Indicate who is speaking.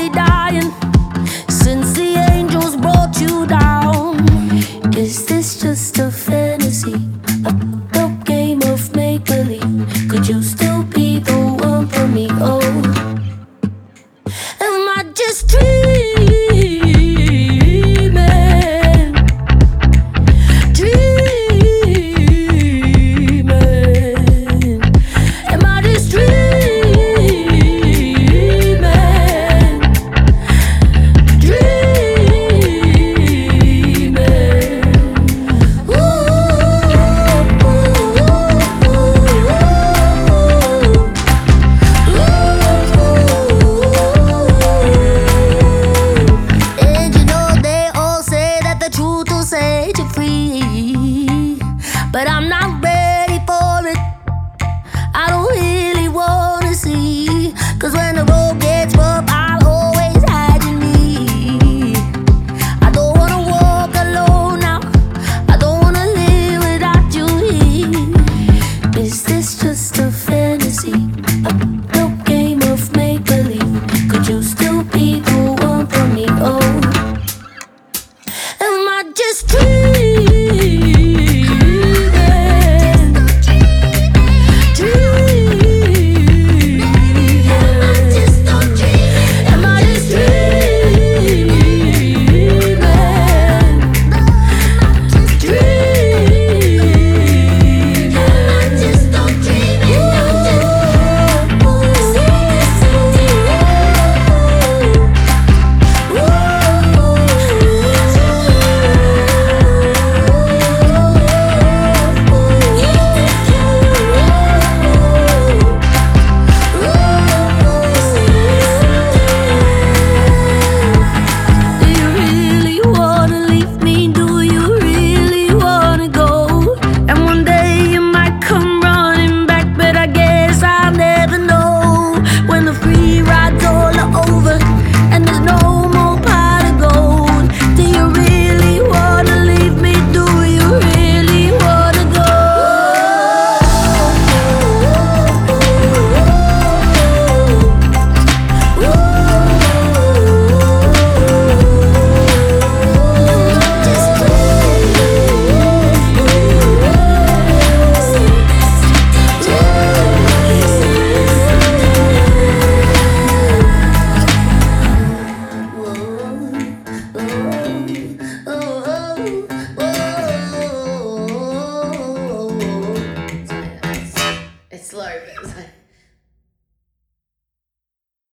Speaker 1: slowly dying since the angels brought you down. Is this just a fantasy, a dope game of make-believe? Could you still be the one for me? Oh, am I just dreaming? Dreaming? Am I just dreaming? Dreaming? And you know they all say that the truth will set you free, but I'm not ready for it. I don't really wanna see, 'cause when the road gets rough, I'll always hide in me. I don't wanna walk alone now, I don't wanna live without you here. Is this just a fantasy, a dope game of make-believe? Could you still be